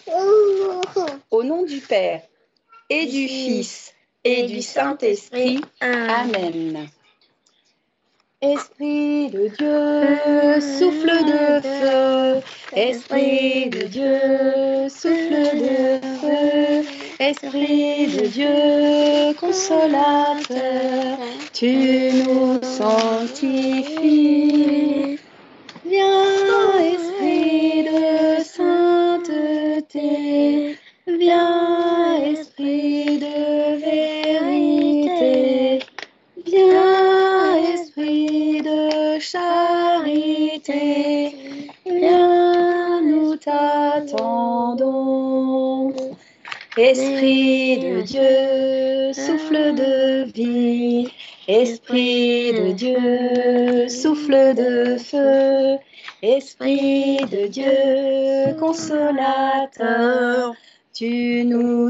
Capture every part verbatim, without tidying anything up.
Au nom du Père et du Fils et du Saint-Esprit. Amen. Esprit de Dieu, souffle de feu. Esprit de Dieu, souffle de feu. Esprit de Dieu, consolateur, tu nous sanctifies. Viens, Esprit de sainteté, viens, Esprit de vérité, viens, Esprit de charité, viens, nous t'attendons. Esprit de Dieu, souffle de vie, Esprit de Dieu, souffle de feu, Esprit de Dieu, consolateur, tu nous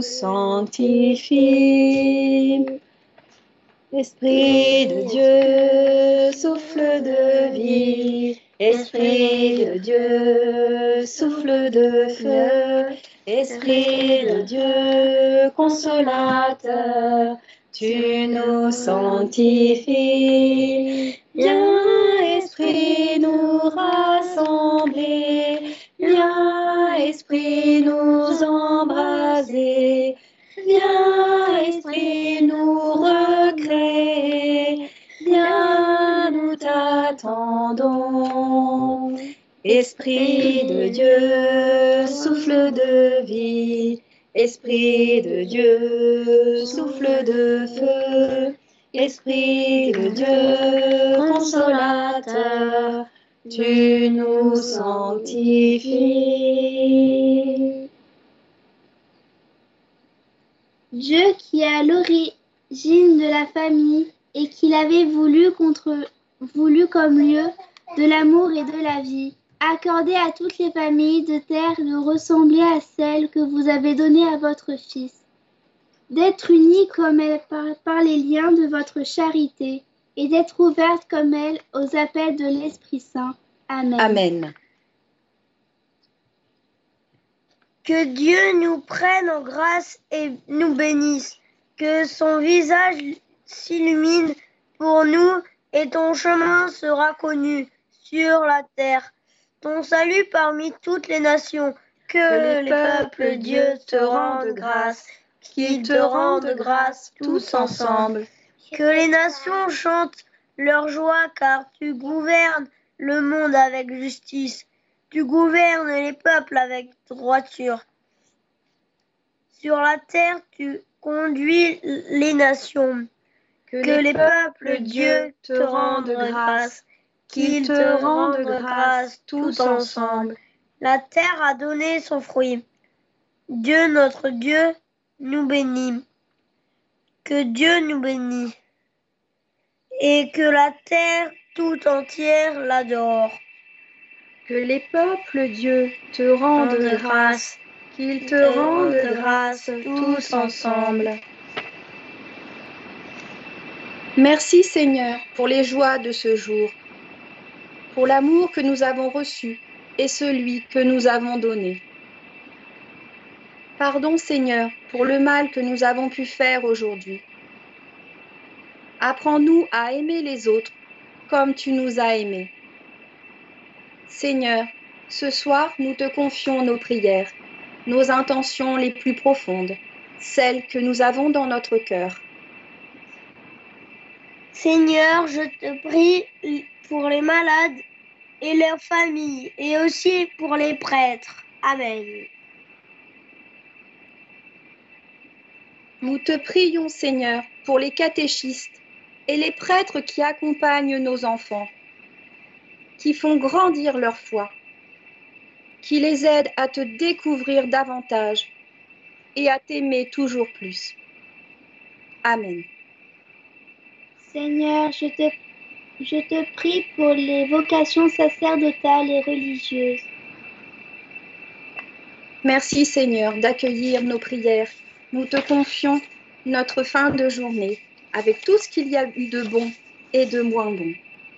sanctifies. Esprit de Dieu, souffle de vie, Esprit de Dieu, souffle de feu, Esprit de Dieu, consolateur, tu nous sanctifies. Viens, Esprit, nous rassembler, viens, Esprit, nous embraser, viens, Esprit, nous recréer, viens, nous t'attendons. Esprit de Dieu, souffle de vie, Esprit de Dieu, souffle de feu, Esprit de Dieu, consolateur, tu nous sanctifies. Dieu qui est à l'origine de la famille et qui l'avait voulu, contre, voulu comme lieu de l'amour et de la vie, accordez à toutes les familles de terre de ressembler à celle que vous avez donnée à votre Fils, d'être unies comme elle par, par les liens de votre charité et d'être ouvertes comme elle aux appels de l'Esprit Saint. Amen. Amen. Que Dieu nous prenne en grâce et nous bénisse, que son visage s'illumine pour nous et ton chemin sera connu sur la terre. Ton salut parmi toutes les nations, que, que les peuples Dieu te rendent grâce, qu'ils te rendent grâce tous ensemble. Que les nations chantent leur joie car tu gouvernes le monde avec justice. Tu gouvernes les peuples avec droiture. Sur la terre, tu conduis les nations. Que, que les peuples, Dieu, te rendent grâce, qu'ils te rendent grâce tout ensemble. La terre a donné son fruit. Dieu, notre Dieu, nous bénit. Que Dieu nous bénisse. Et que la terre tout entière l'adore. Que les peuples, Dieu, te rendent grâce, qu'ils te rendent grâce tous ensemble. Merci Seigneur pour les joies de ce jour, pour l'amour que nous avons reçu et celui que nous avons donné. Pardon Seigneur pour le mal que nous avons pu faire aujourd'hui. Apprends-nous à aimer les autres comme tu nous as aimés. Seigneur, ce soir nous te confions nos prières, nos intentions les plus profondes, celles que nous avons dans notre cœur. Seigneur, je te prie pour les malades et leurs familles, et aussi pour les prêtres. Amen. Nous te prions, Seigneur, pour les catéchistes et les prêtres qui accompagnent nos enfants, qui font grandir leur foi, qui les aident à te découvrir davantage et à t'aimer toujours plus. Amen. Seigneur, je te, je te prie pour les vocations sacerdotales et religieuses. Merci Seigneur d'accueillir nos prières. Nous te confions notre fin de journée avec tout ce qu'il y a eu de bon et de moins bon.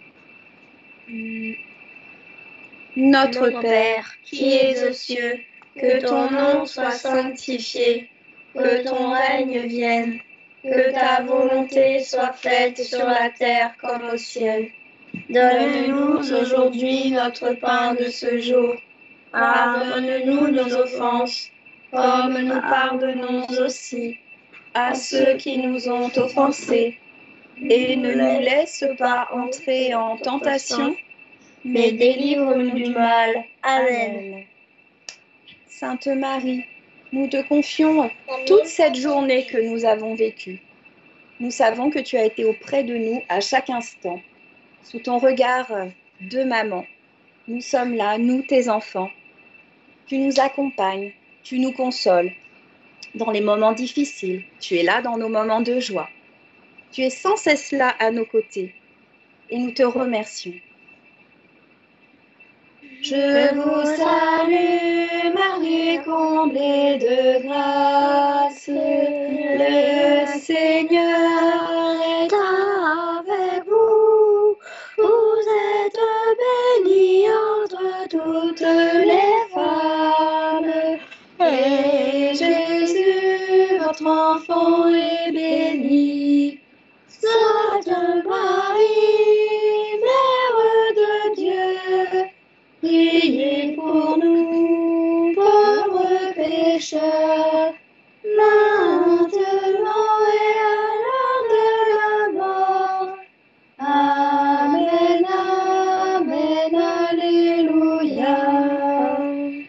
Notre Père, qui es aux cieux, Que ton nom soit sanctifié, que ton règne vienne, que ta volonté soit faite sur la terre comme au ciel. Donne-nous aujourd'hui notre pain de ce jour. Pardonne-nous nos offenses, comme nous pardonnons aussi à ceux qui nous ont offensés. Et ne nous laisse pas entrer en tentation, mais délivre-nous du mal. Amen. Sainte Marie, nous te confions toute cette journée que nous avons vécue. Nous savons que tu as été auprès de nous à chaque instant, sous ton regard de maman. Nous sommes là, nous, tes enfants. Tu nous accompagnes, tu nous consoles. Dans les moments difficiles, tu es là dans nos moments de joie. Tu es sans cesse là à nos côtés et nous te remercions. Je vous salue, Marie, comblée de grâce. Le Seigneur est avec vous. Vous êtes bénie entre toutes les femmes. Et Jésus, votre enfant, est béni. Sainte Marie, Mère de Dieu, priez pour nous, pauvres pécheurs, maintenant et à l'heure de la mort. Amen, amen, alléluia.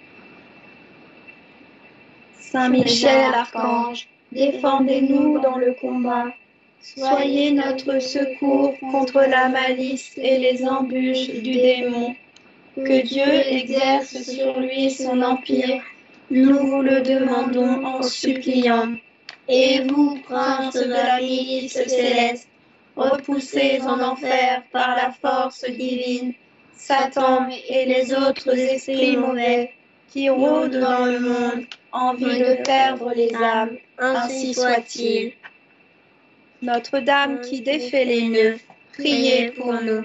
Saint Michel, archange, défendez-nous dans le combat. Soyez notre secours contre la malice et les embûches du démon. Que Dieu exerce sur lui son empire, nous vous le demandons en suppliant. Et vous, prince de la milice céleste, repoussez en enfer par la force divine Satan et les autres esprits mauvais qui rôdent dans le monde, envie de perdre les âmes, ainsi soit-il. Notre-Dame qui défait les nœuds, priez pour nous.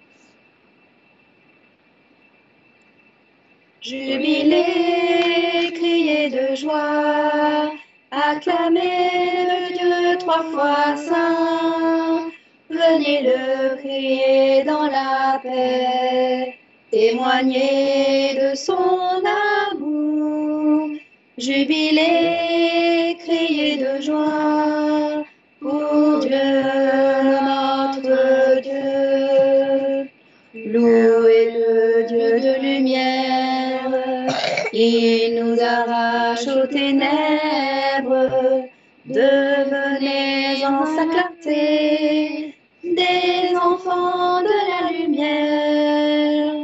Jubilez, criez de joie, acclamez le Dieu trois fois saint. Venez le crier dans la paix, témoignez de son amour. Jubilez, criez de joie, pour Dieu, notre Dieu. Louez le Dieu de lumière, il nous arrache aux ténèbres. Devenez en sa clarté des enfants de la lumière.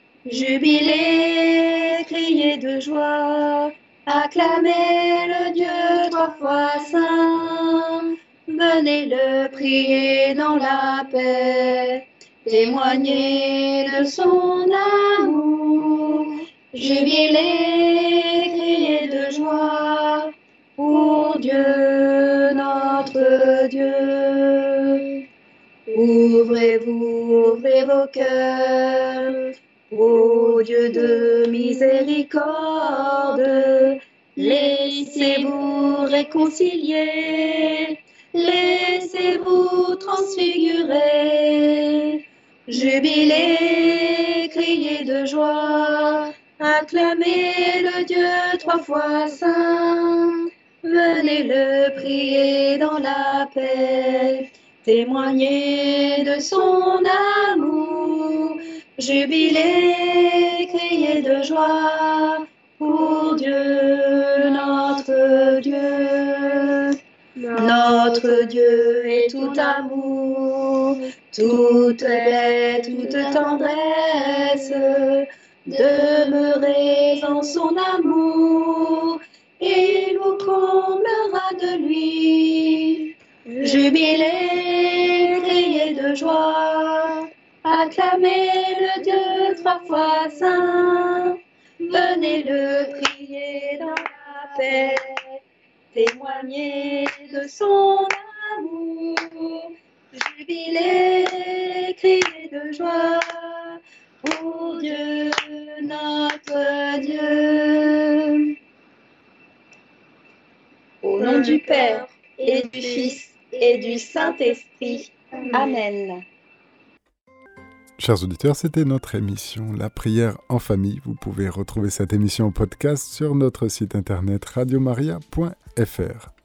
Jubilez, criez de joie, acclamez le Dieu trois fois saint. Venez le prier dans la paix, témoignez de son amour. Jubilez, criez de joie, pour Dieu, notre Dieu. Ouvrez-vous, ouvrez vos cœurs, ô Dieu de miséricorde. Laissez-vous réconcilier, laissez-vous transfigurer. Jubilez, criez de joie, acclamez le Dieu trois fois saint. Venez le prier dans la paix, témoignez de son amour. Jubilez, criez de joie, pour Dieu, notre Dieu. Notre Dieu est tout amour, toute paix, toute tendresse. Demeurez en son amour, il vous comblera de lui. Jubilez, criez de joie, acclamez le Dieu trois fois saint. Venez le prier dans la paix, témoignez de son amour. Jubilez, criez de joie, pour Dieu, notre Dieu. nom du Père, et du Fils, et du Saint-Esprit. Amen. Chers auditeurs, c'était notre émission La prière en famille. Vous pouvez retrouver cette émission en podcast sur notre site internet radio maria point f r.